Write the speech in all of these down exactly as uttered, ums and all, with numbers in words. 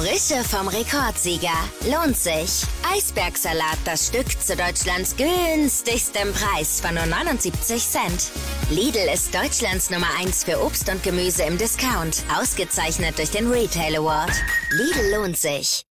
Frische vom Rekordsieger. Lohnt sich. Eisbergsalat, das Stück zu Deutschlands günstigstem Preis von nur neunundsiebzig Cent. Lidl ist Deutschlands Nummer eins für Obst und Gemüse im Discount. Ausgezeichnet durch den Retail Award. Lidl lohnt sich.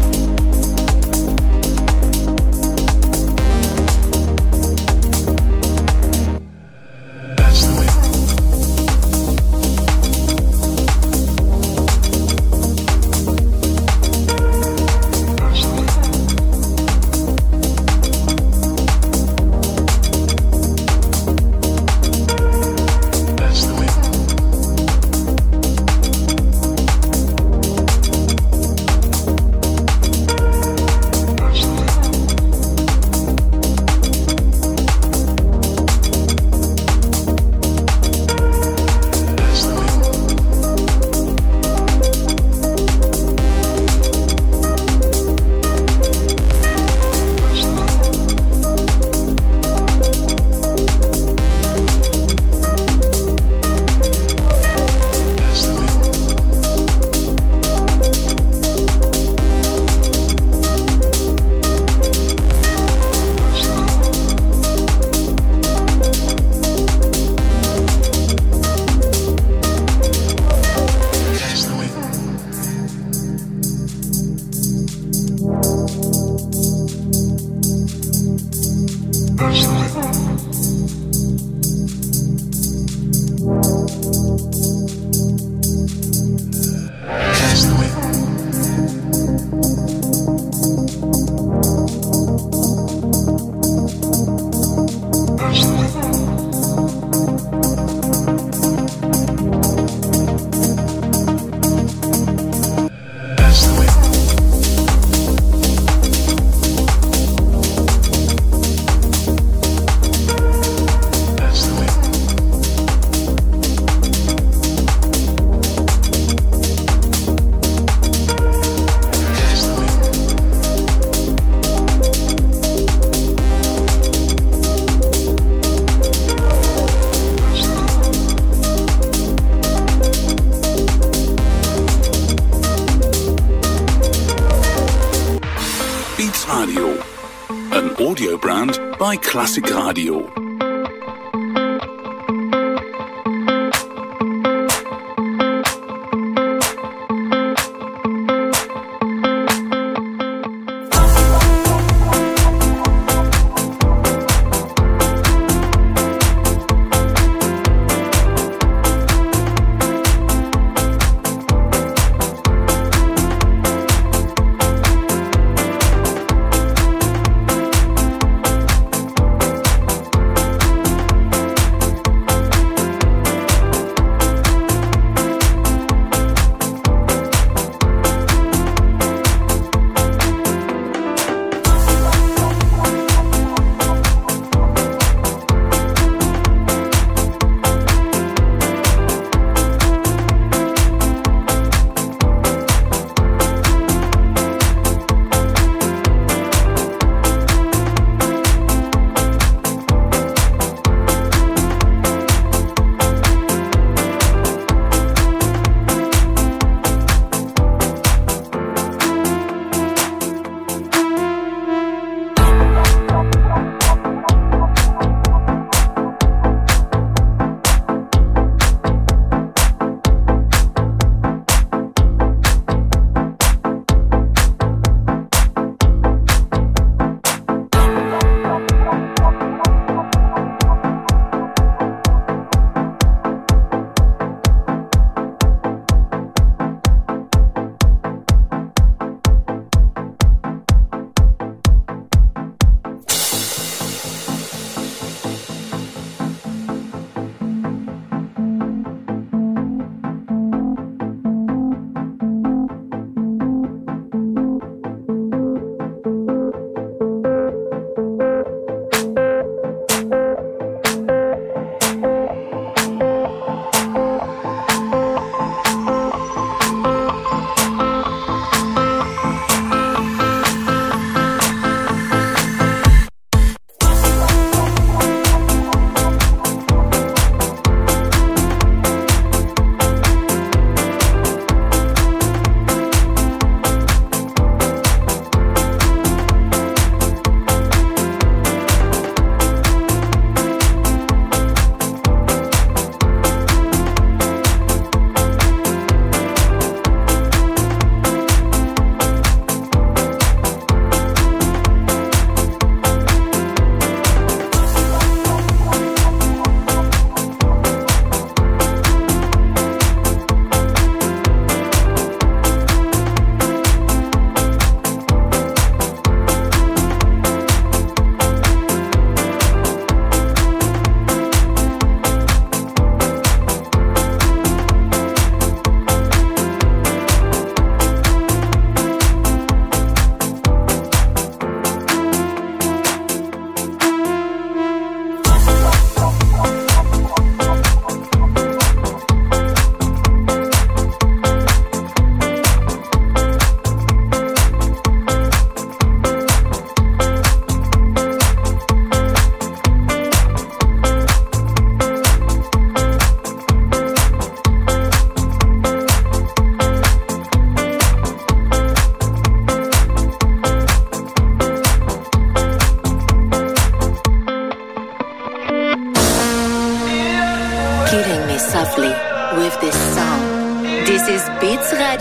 By Classic Radio.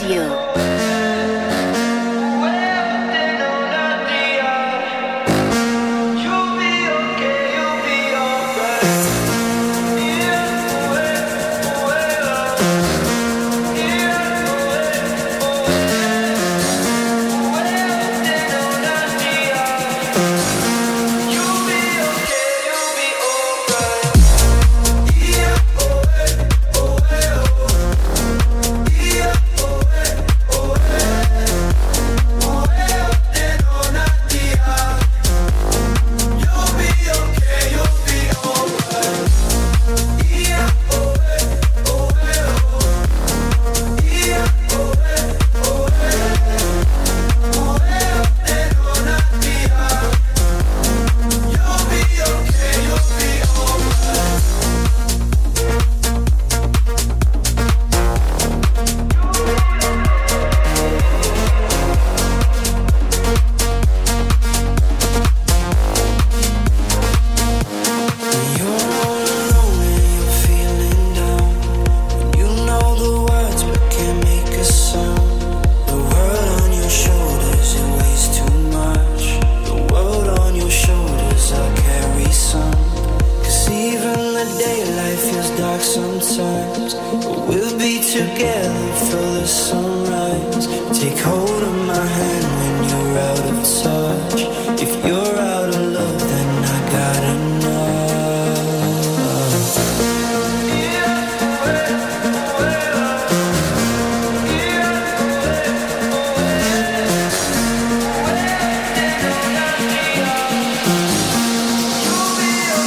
Radio.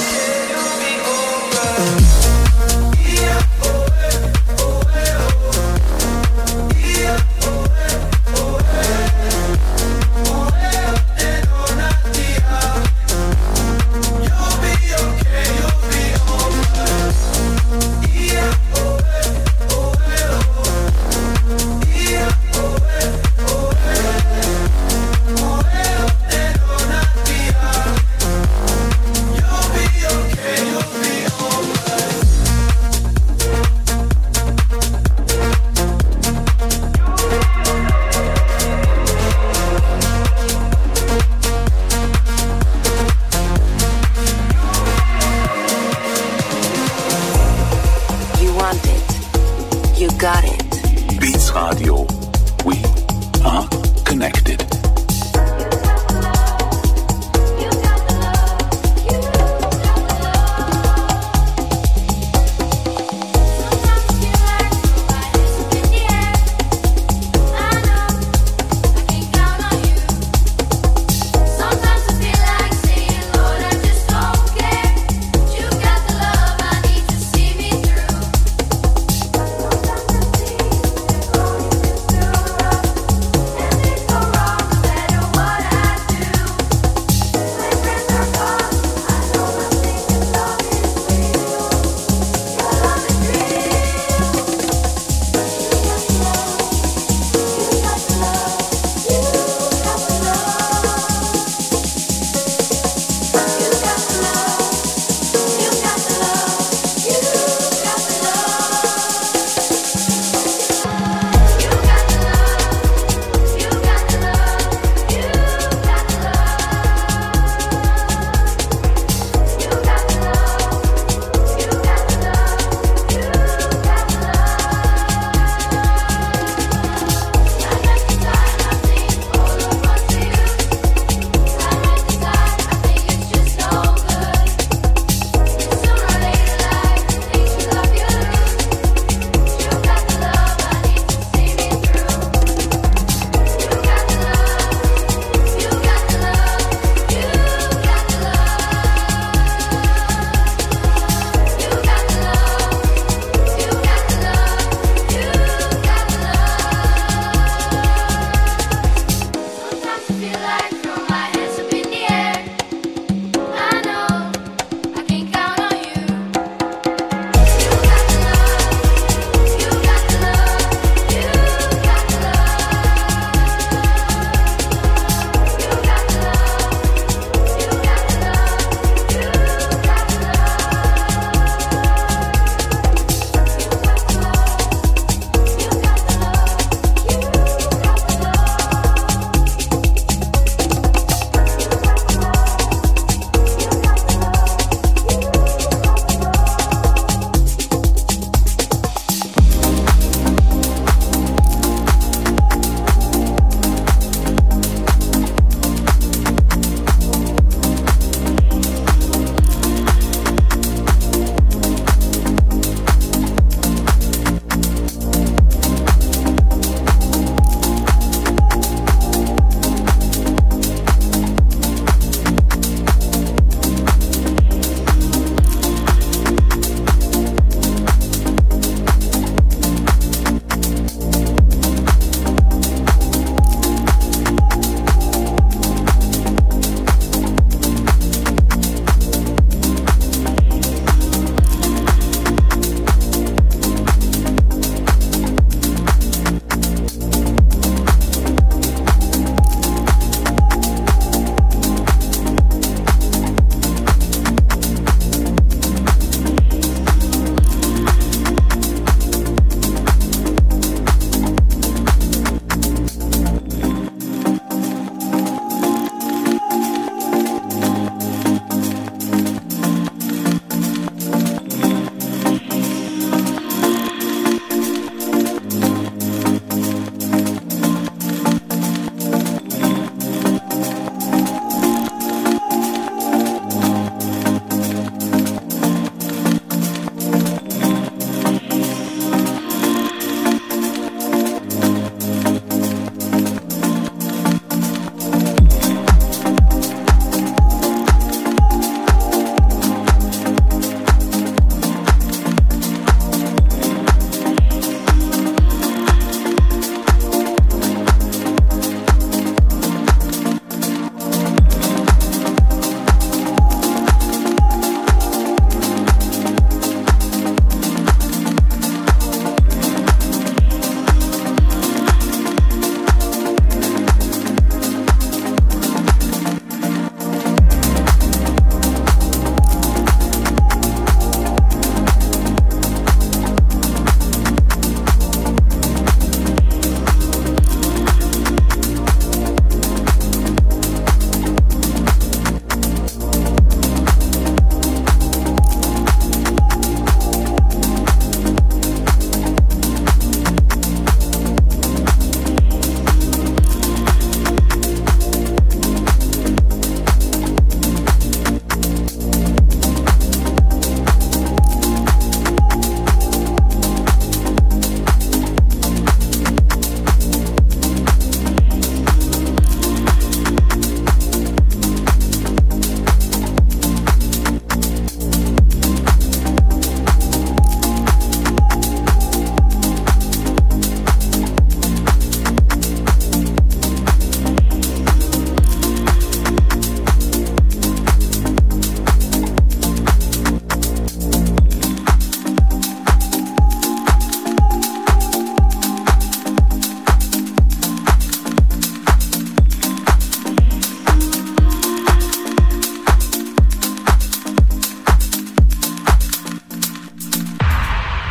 Oh,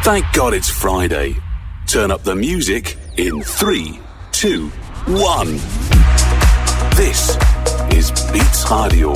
Thank God it's Friday. Turn up the music in three, two, one. This is Beats Radio.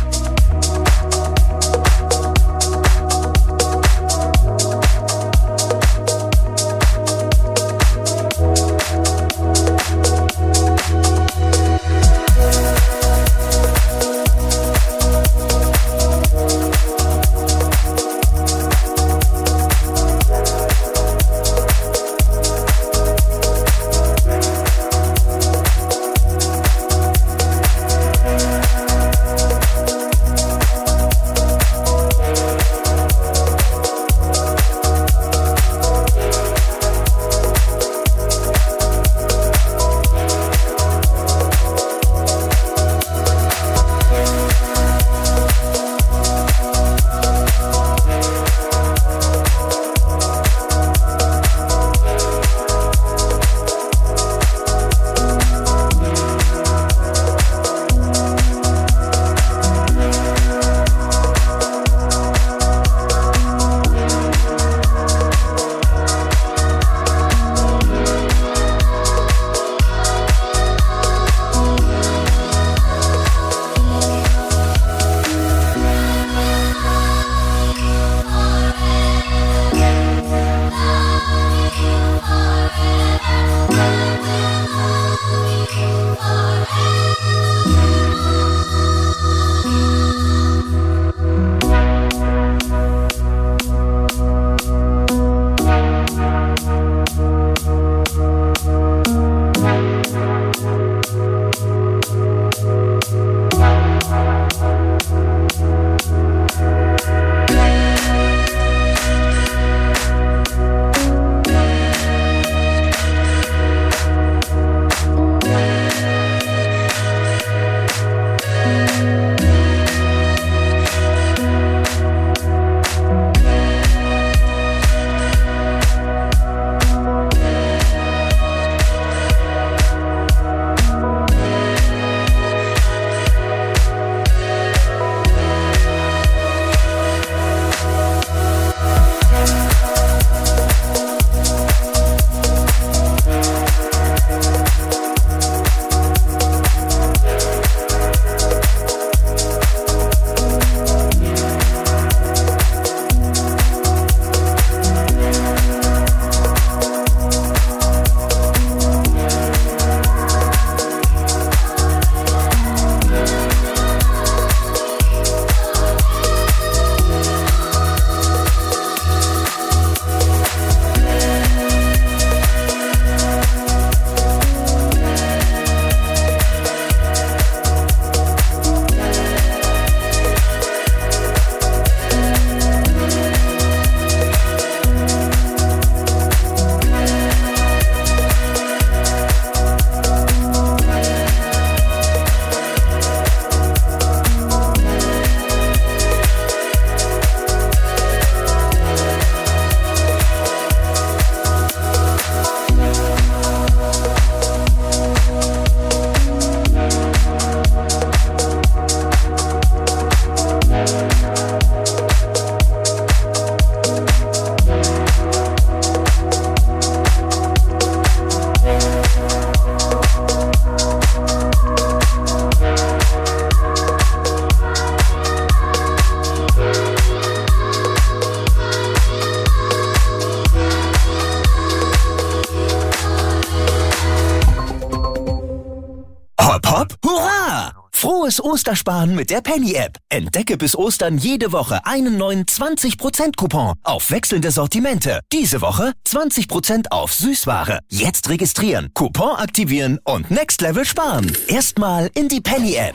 Frohes Ostersparen mit der Penny-App. Entdecke bis Ostern jede Woche einen neuen zwanzig Prozent Coupon auf wechselnde Sortimente. Diese Woche zwanzig Prozent auf Süßware. Jetzt registrieren, Coupon aktivieren und Next Level sparen. Erstmal in die Penny-App.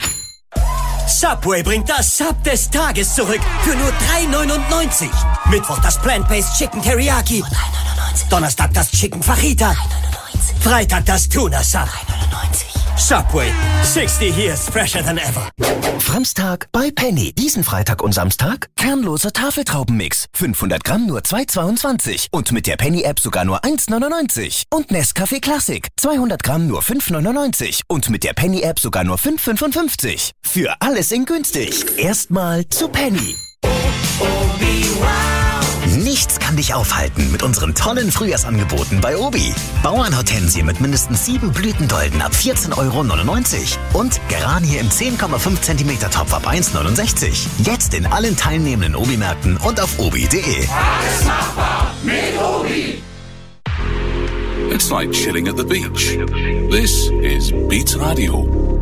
Subway bringt das Sub des Tages zurück für nur drei neunundneunzig. Mittwoch das Plant-Based Chicken Teriyaki. drei neunundneunzig. Donnerstag das Chicken Fajita. drei neunundneunzig. Freitag das Tuna Sub. drei neunundneunzig. Subway, sixty years fresher than ever. Framstag bei Penny. Diesen Freitag und Samstag kernloser Tafeltraubenmix. fünfhundert Gramm nur zwei zweiundzwanzig. Und mit der Penny-App sogar nur eins neunundneunzig. Und Nescafé Classic. zweihundert Gramm nur fünf neunundneunzig. Und mit der Penny-App sogar nur fünf fünfundfünfzig. Für alles in günstig. Erstmal zu Penny. Oh, oh, wie wow. Nicht Nichts kann dich aufhalten mit unseren tollen Frühjahrsangeboten bei Obi. Bauernhortensie mit mindestens sieben Blütendolden ab vierzehn Euro neunundneunzig und Geranie im zehn Komma fünf Zentimeter Topf ab eins neunundsechzig. Jetzt in allen teilnehmenden Obi-Märkten und auf obi punkt de. Alles machbar mit Obi. It's like chilling at the beach. This is Beats Radio.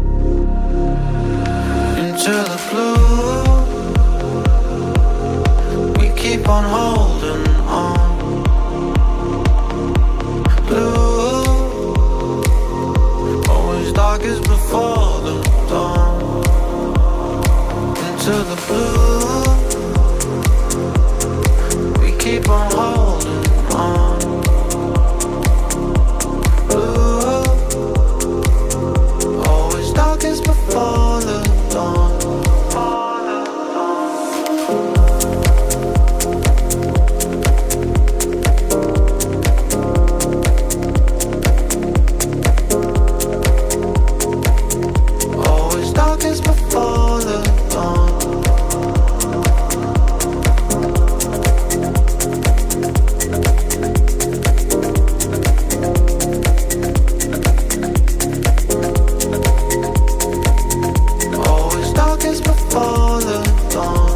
Into the blue, we keep on holding on. Blue, always darkest before the dawn. Into the blue, we keep on holding on. Before the dawn. Always darkest before the dawn. Before the dawn.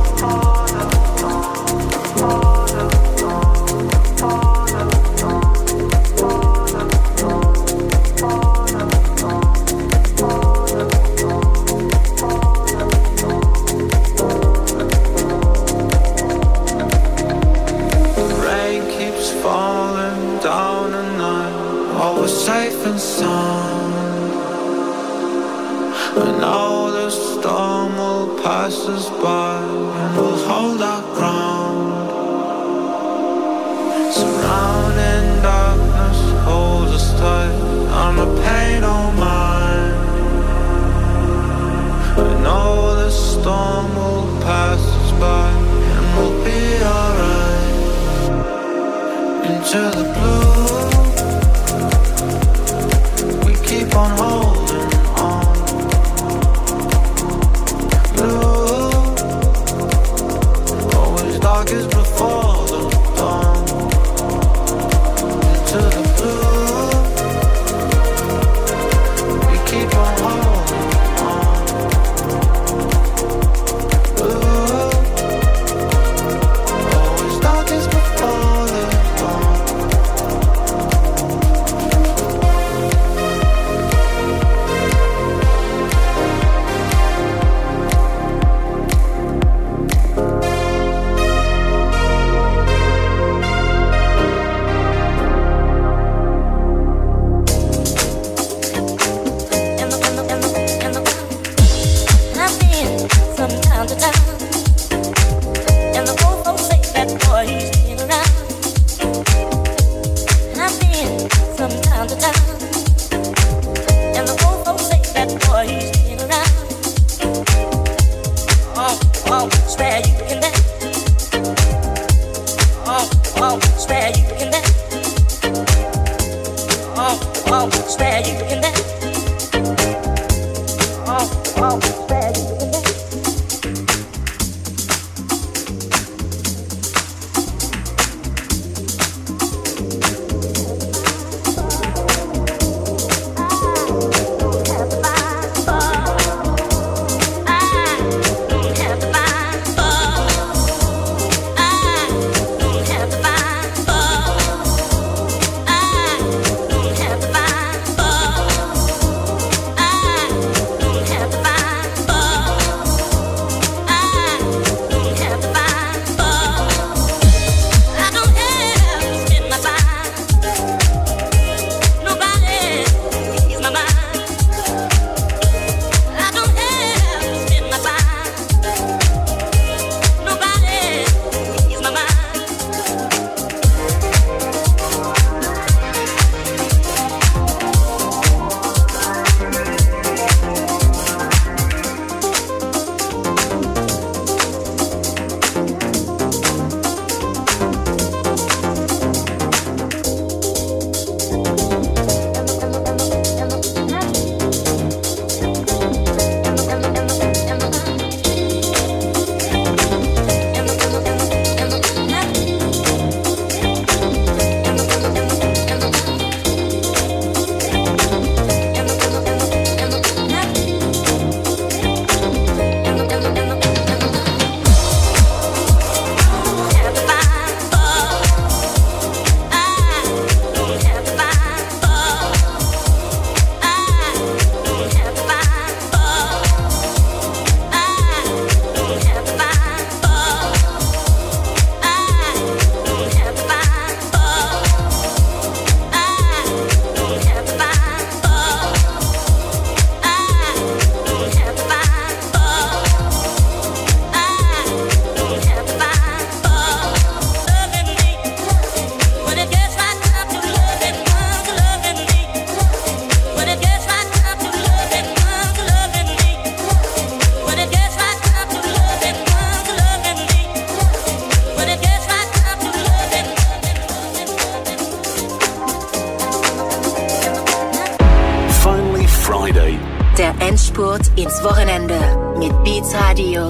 The rain keeps falling down at night. All was safe and sound. And all the storm will pass us by, and we'll hold our ground. Surrounding darkness holds us tight, and the pain don't mind. I know the storm will pass us by, and we'll be alright. Into the blue, we keep on holding on. Darkest before the dawn. Into the blue, we keep on holding on. Blue, always darkest before the dawn. Friday. Der Endspurt ins Wochenende mit Beats Radio.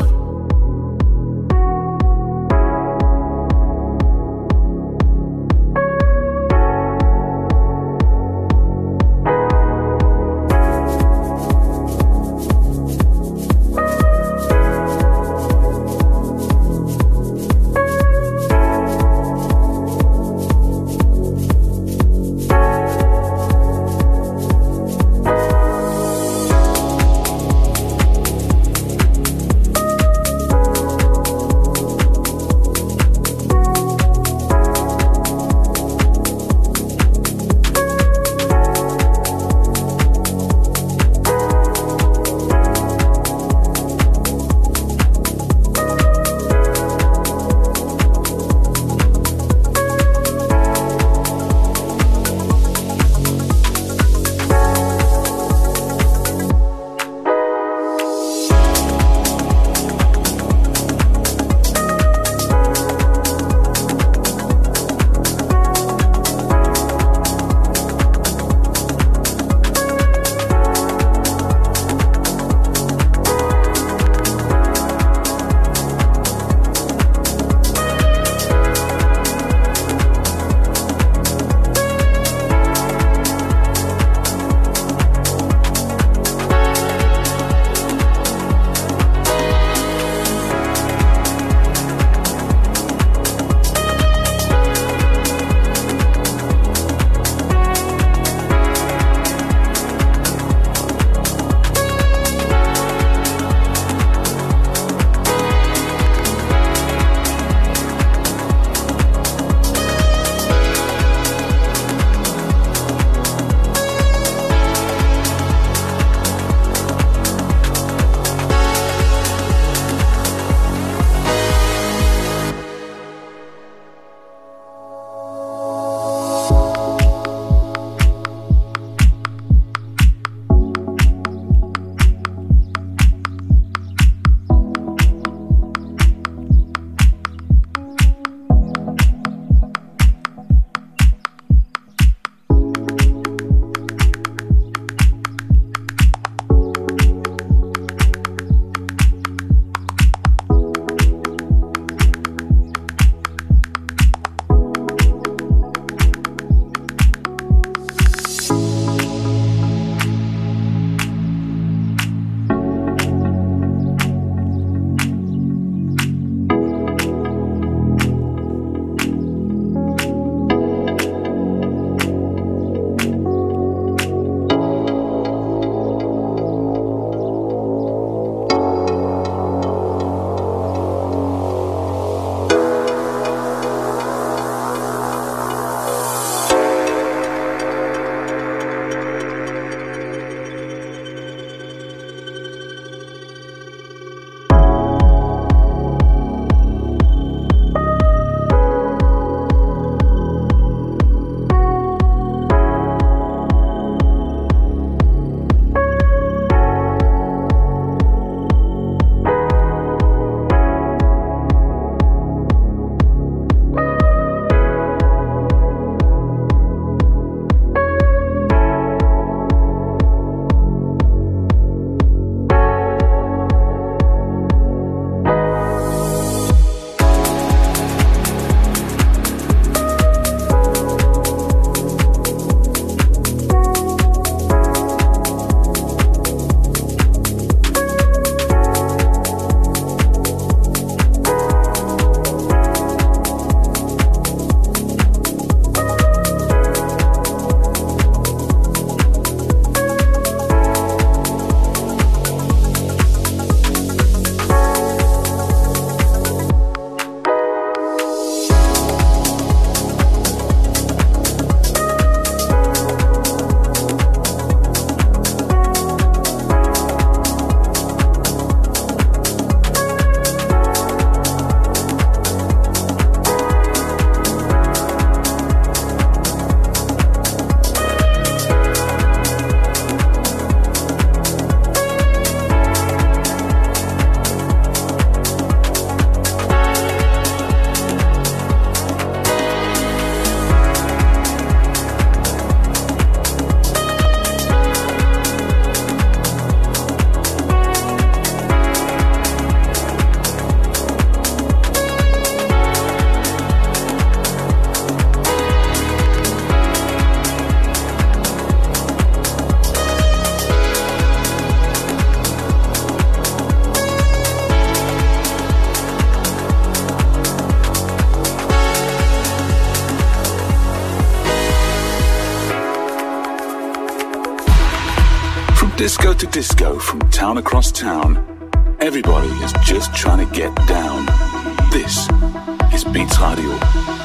disco to disco, from town across town. Everybody is just trying to get down. This is Beats Radio.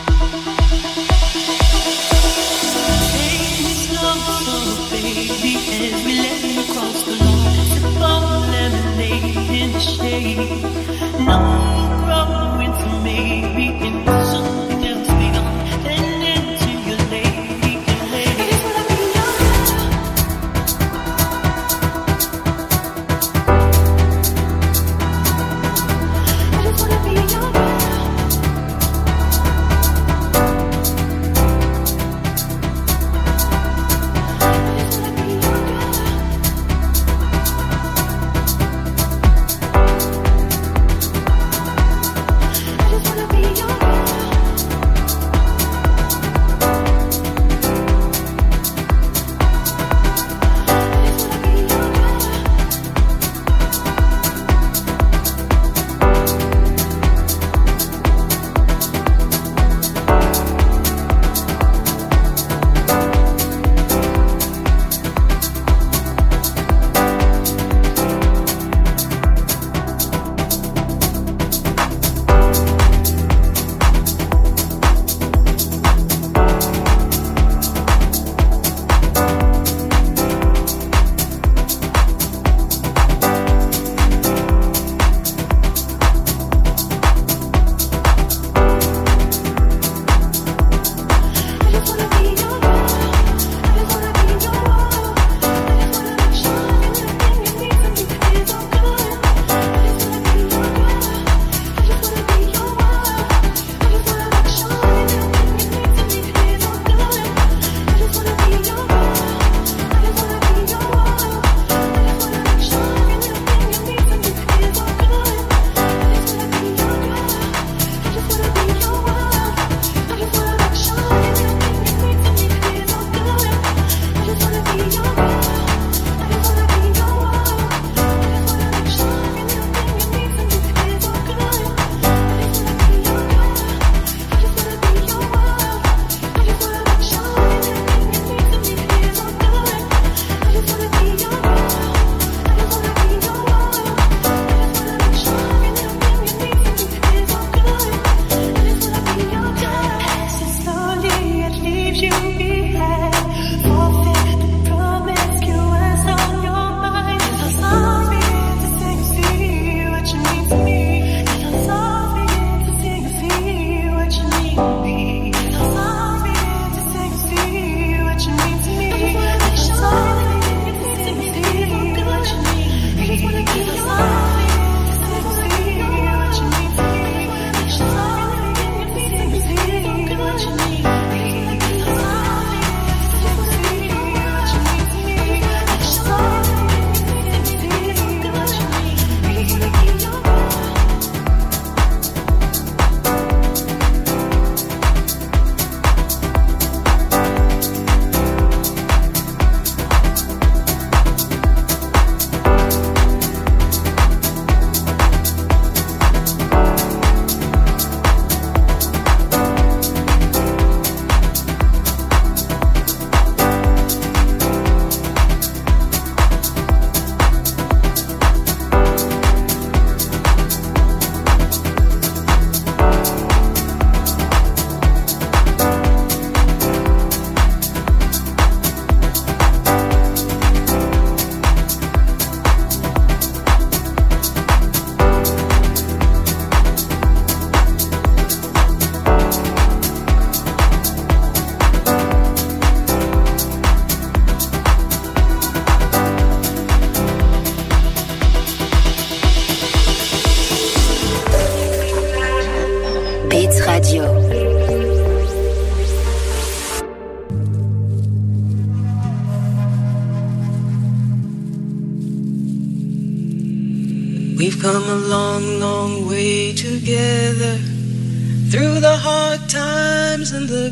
We've come a long, long way together, through the hard times and the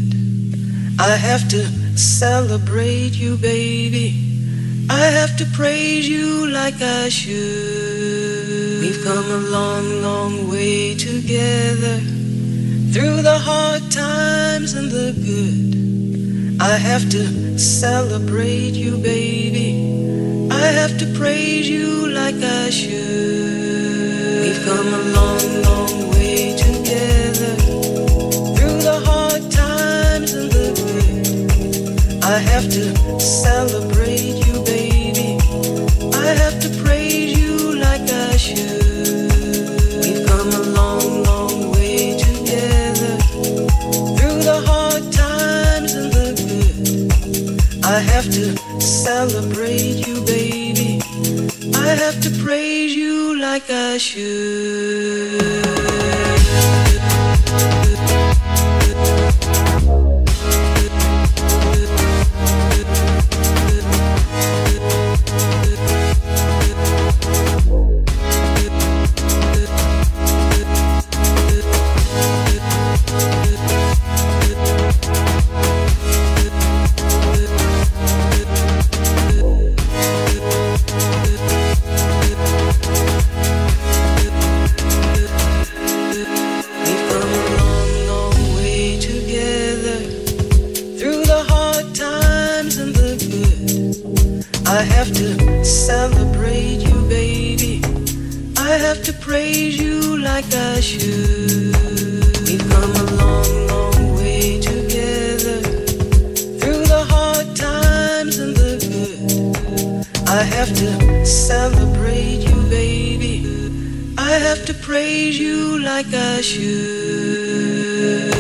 good. I have to celebrate you, baby. I have to praise you like I should. We've come a long, long way together, through the hard times and the good. I have to celebrate you, baby. have to praise you like I should. We've come a long, long way together, through the hard times and the good. I have to celebrate you, baby. I have to praise you like I should. We've come a long, long way together, through the hard times and the good. I have to celebrate you, baby. I have to praise you like I should. I have to celebrate you, baby. I have to praise you like I should. We've come a long, long way together, through the hard times and the good. I have to celebrate you, baby. I have to praise you like I should.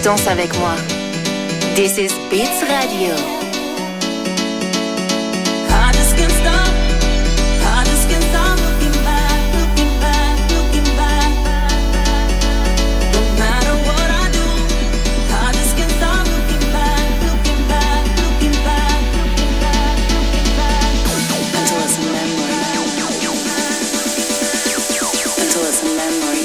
Danse avec moi. This is Beats Radio. I just can't stop. I just can't stop looking back, looking back, looking back. No matter what I do, I just can't stop looking back, looking back, looking back, looking back, looking back. Until it's a memory. Until it's a memory.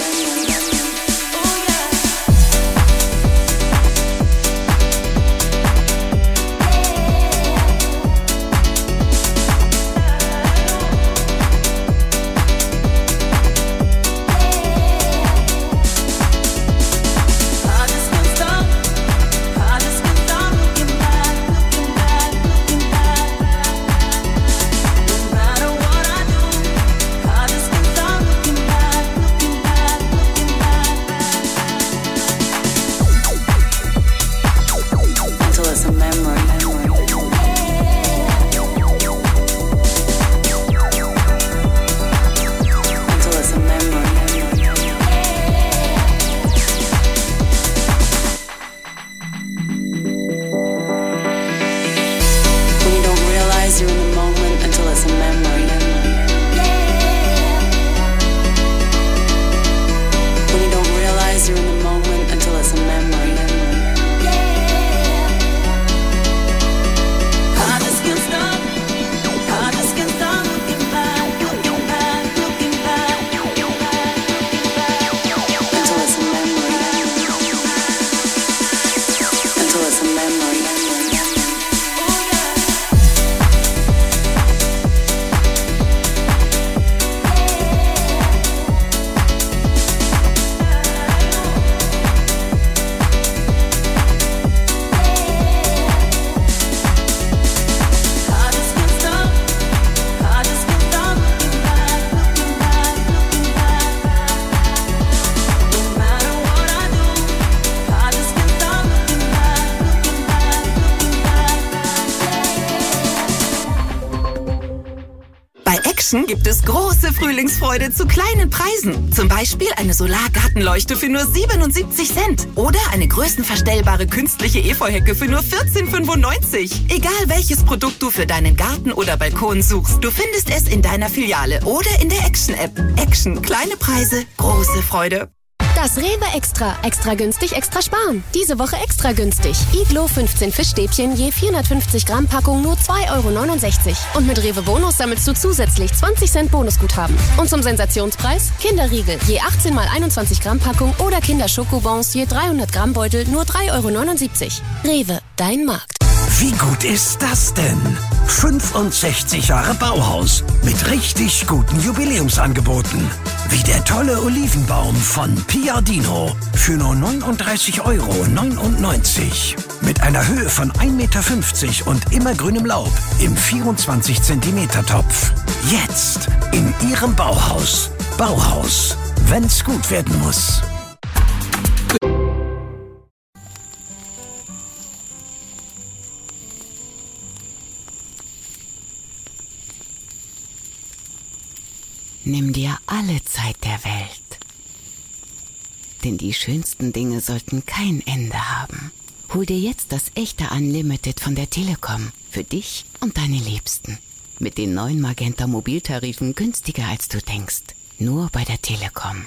Gibt es große Frühlingsfreude zu kleinen Preisen. Zum Beispiel eine Solargartenleuchte für nur siebenundsiebzig Cent. Oder eine größenverstellbare künstliche Efeuhecke für nur vierzehn fünfundneunzig. Egal welches Produkt du für deinen Garten oder Balkon suchst, du findest es in deiner Filiale oder in der Action-App. Action, kleine Preise, große Freude. Das Rewe Extra. Extra günstig, extra sparen. Diese Woche extra günstig. Iglo fünfzehn Fischstäbchen je vierhundertfünfzig Gramm Packung nur zwei Euro neunundsechzig. Und mit Rewe Bonus sammelst du zusätzlich zwanzig Cent Bonusguthaben. Und zum Sensationspreis Kinderriegel je achtzehn mal einundzwanzig Gramm Packung oder Kinderschokobons je dreihundert Gramm Beutel nur drei Euro neunundsiebzig. Rewe, dein Markt. Wie gut ist das denn? fünfundsechzig Jahre Bauhaus mit richtig guten Jubiläumsangeboten. Wie der tolle Olivenbaum von Piardino für nur neununddreißig Euro neunundneunzig. Mit einer Höhe von ein Meter fünfzig und immergrünem Laub im vierundzwanzig Zentimeter Topf. Jetzt in Ihrem Bauhaus. Bauhaus, wenn's gut werden muss. Nimm dir alle Zeit der Welt. Denn die schönsten Dinge sollten kein Ende haben. Hol dir jetzt das echte Unlimited von der Telekom. Für dich und deine Liebsten. Mit den neuen Magenta Mobiltarifen günstiger als du denkst. Nur bei der Telekom.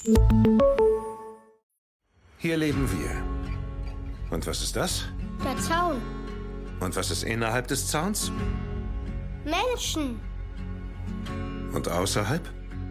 Hier leben wir. Und was ist das? Der Zaun. Und was ist innerhalb des Zauns? Menschen. Und außerhalb?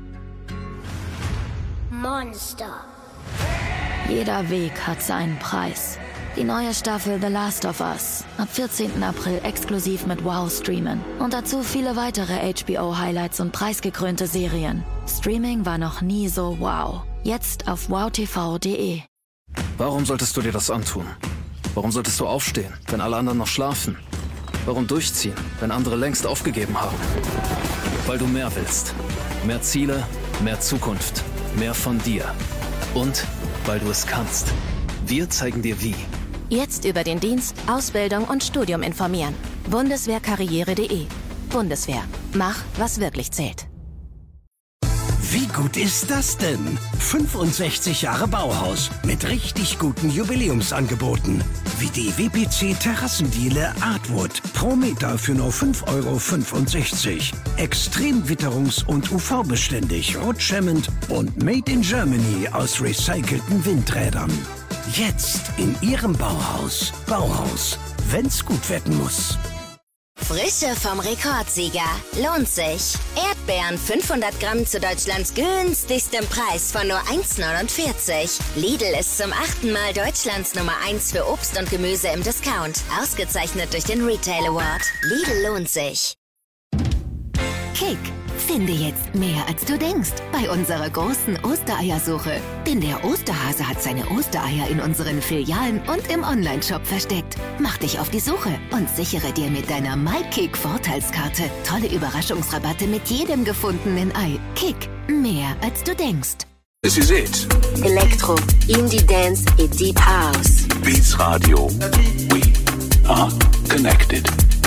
Monster. Jeder Weg hat seinen Preis. Die neue Staffel The Last of Us. Ab vierzehnten April exklusiv mit Wow streamen. Und dazu viele weitere H B O-Highlights und preisgekrönte Serien. Streaming war noch nie so wow. Jetzt auf wow t v punkt d e. Warum solltest du dir das antun? Warum solltest du aufstehen, wenn alle anderen noch schlafen? Warum durchziehen, wenn andere längst aufgegeben haben? Weil du mehr willst. Mehr Ziele, mehr Zukunft, mehr von dir. Und weil du es kannst. Wir zeigen dir wie. Jetzt über den Dienst, Ausbildung und Studium informieren. bundeswehrkarriere punkt d e. Bundeswehr. Mach, was wirklich zählt. Wie gut ist das denn? fünfundsechzig Jahre Bauhaus mit richtig guten Jubiläumsangeboten. Wie die W P C Terrassendiele Artwood. Pro Meter für nur fünf Euro fünfundsechzig. Extrem witterungs- und U V-beständig, rutschhemmend und made in Germany aus recycelten Windrädern. Jetzt in Ihrem Bauhaus. Bauhaus, wenn's gut werden muss. Frische vom Rekordsieger. Lohnt sich. Erdbeeren fünfhundert Gramm zu Deutschlands günstigstem Preis von nur eins neunundvierzig. Lidl ist zum achten Mal Deutschlands Nummer eins für Obst und Gemüse im Discount. Ausgezeichnet durch den Retail Award. Lidl lohnt sich. Kick. Finde jetzt mehr, als du denkst, bei unserer großen Ostereiersuche. Denn der Osterhase hat seine Ostereier in unseren Filialen und im Onlineshop versteckt. Mach dich auf die Suche und sichere dir mit deiner MyKick-Vorteilskarte tolle Überraschungsrabatte mit jedem gefundenen Ei. Kick, mehr, als du denkst. This is it. Elektro, Indie Dance et Deep House. Beats Radio. We are connected.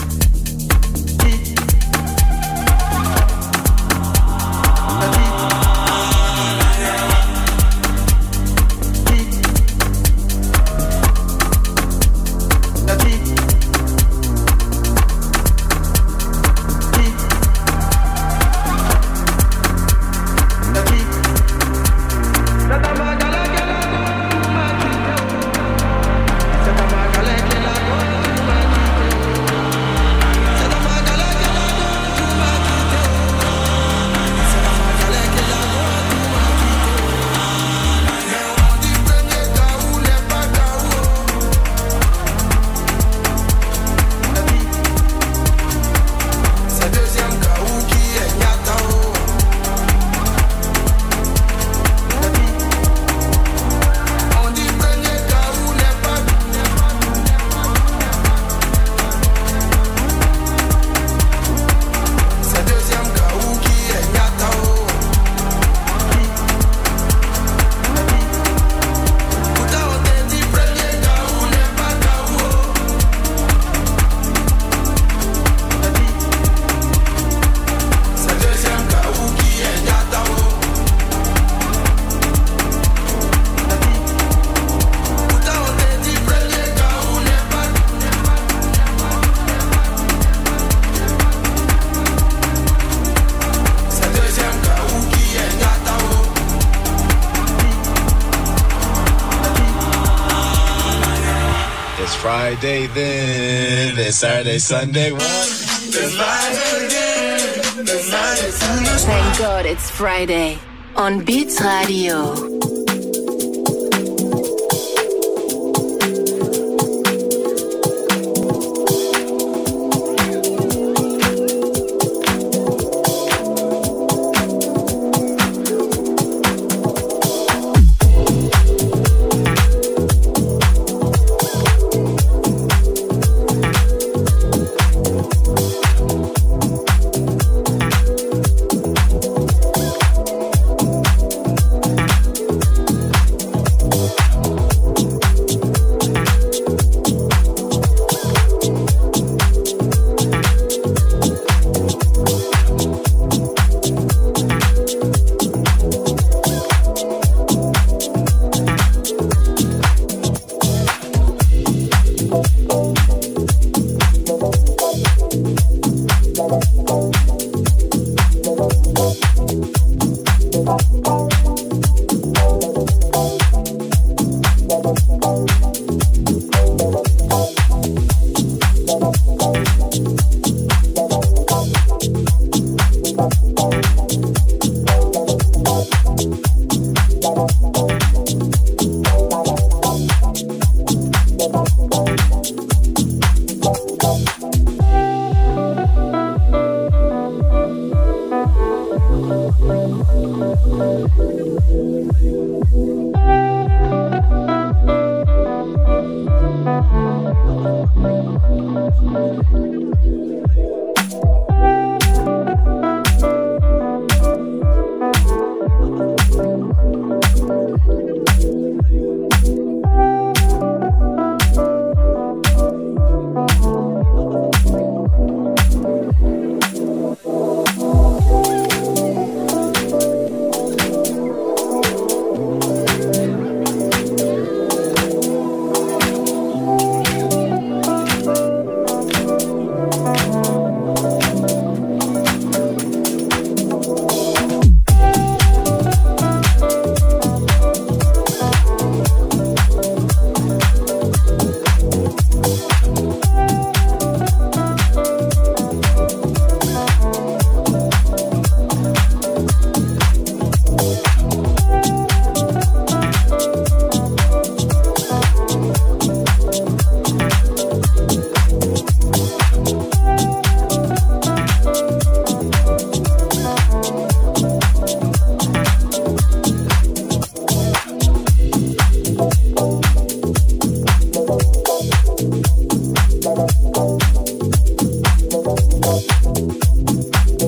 Friday then, then Saturday, Sunday, what? Then Friday again, then Saturday, Sunday. Thank God it's Friday on Beats Radio.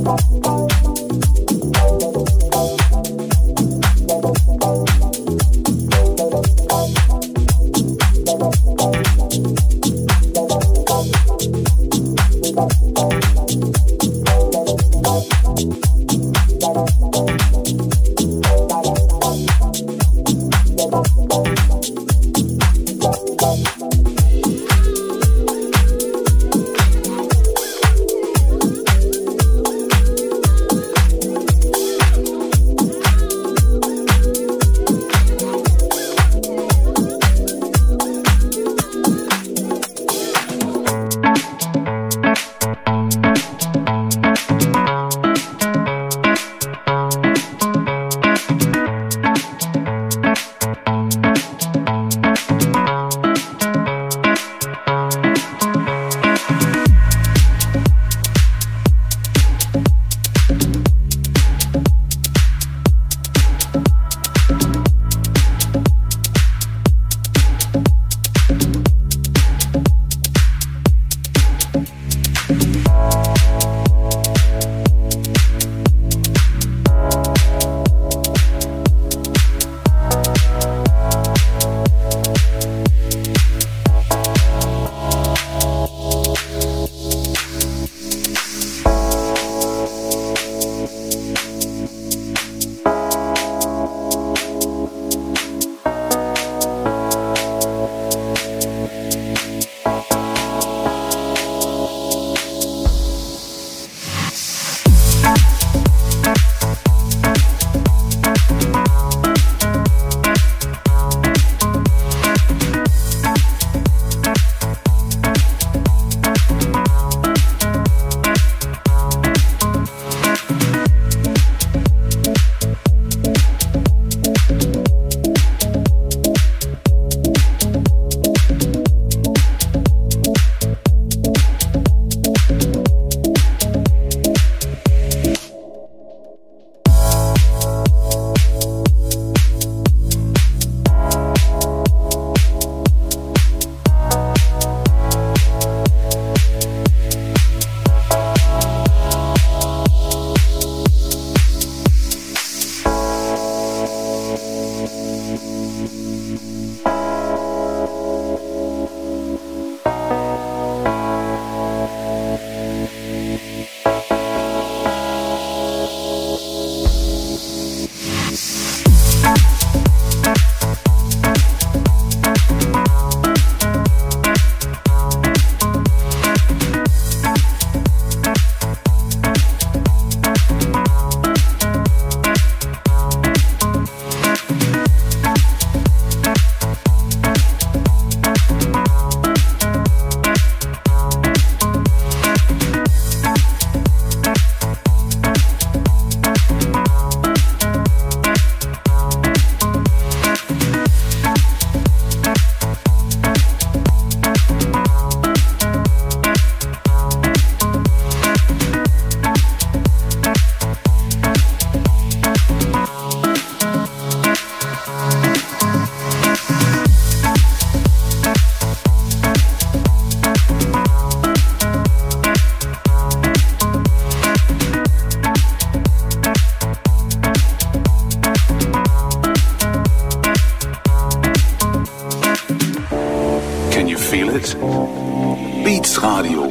Beats Radio.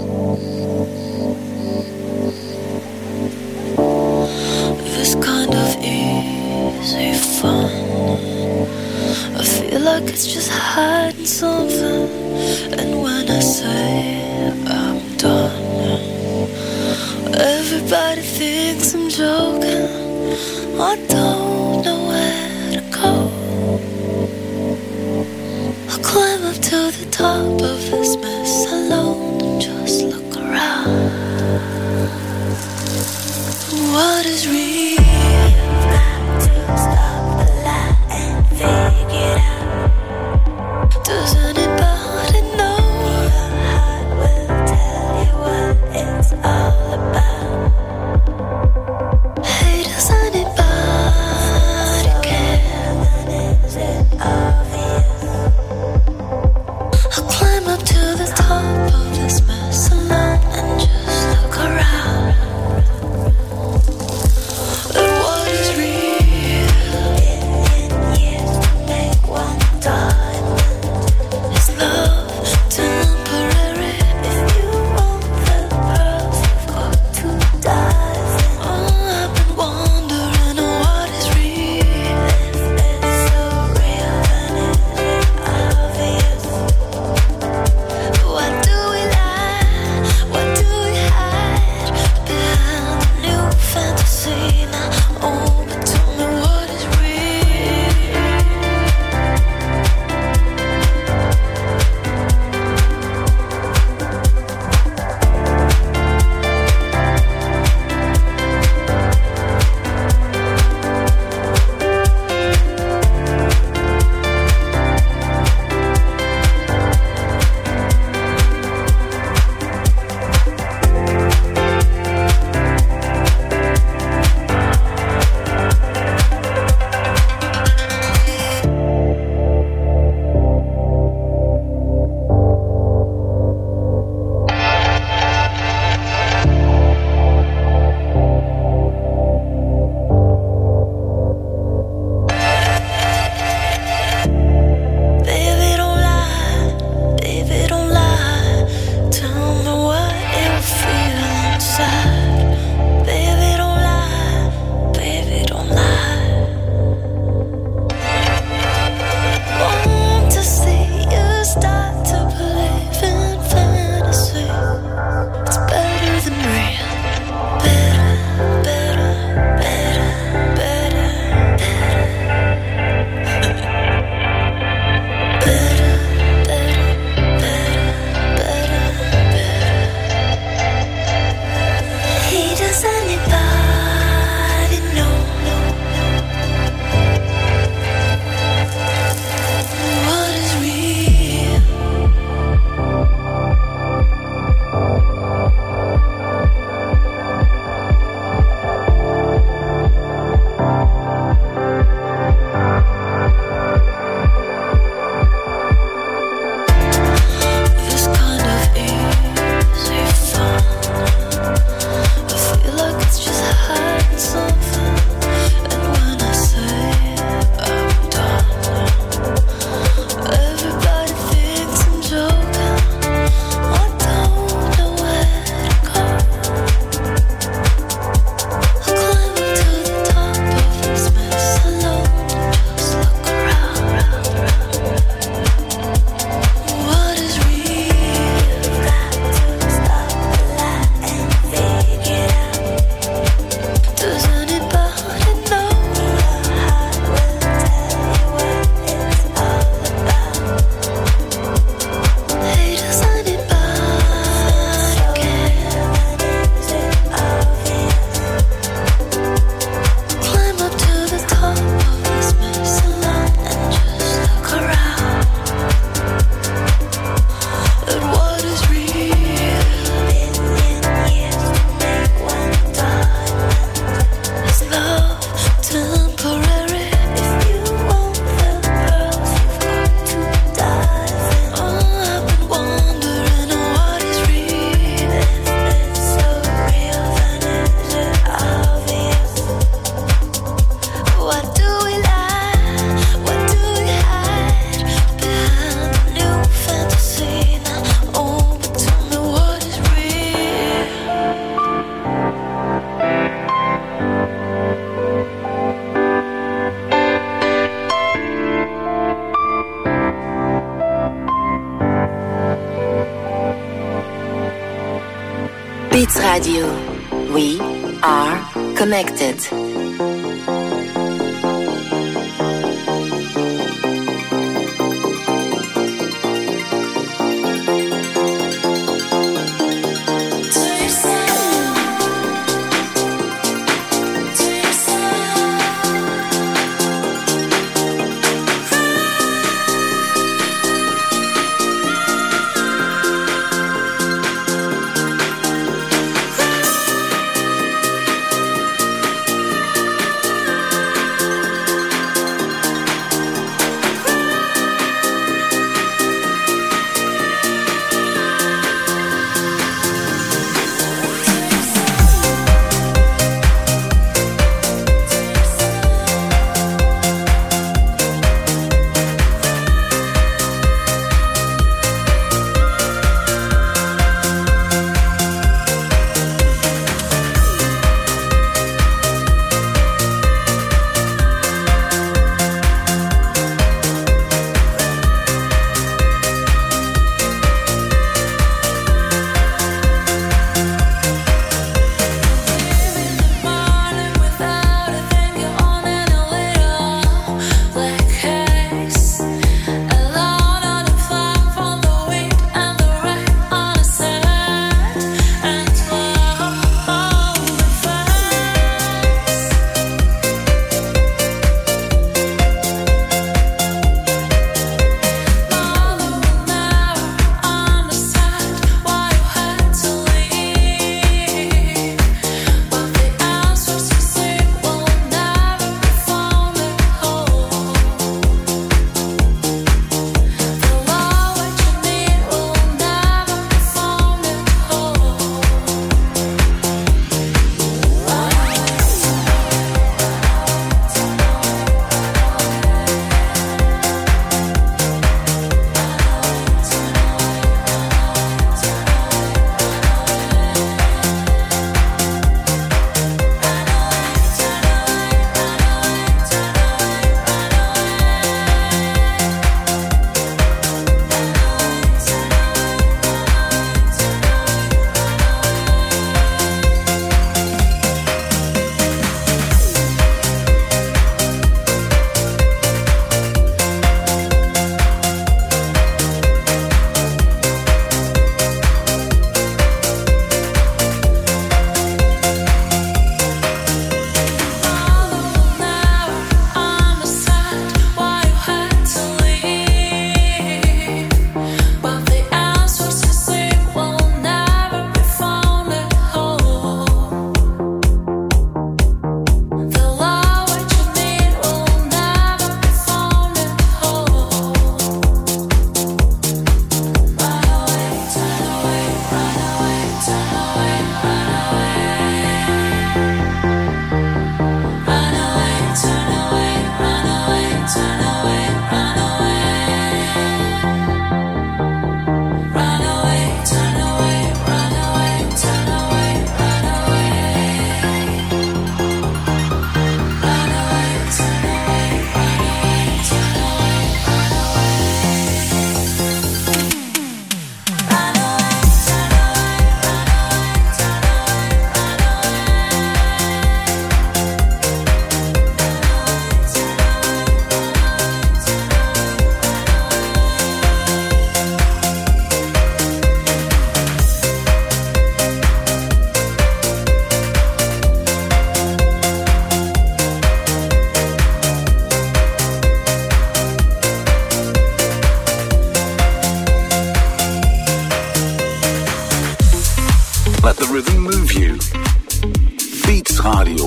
This kind of easy fun, I feel like it's just hiding something. And when I say I'm done, everybody thinks I'm joking. I don't know where to go. I'll climb up to the top of this mess alone and just look around. What is real? Got to stop the lie and figure it out. Does anybody know? Your heart will tell you what it's all about. Hey, does anybody care? Then is it obvious? I'll climb up to the top of this mess alone and just look around. fantasy now. Oh, but tell me what is Beats Radio. We are connected.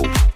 People.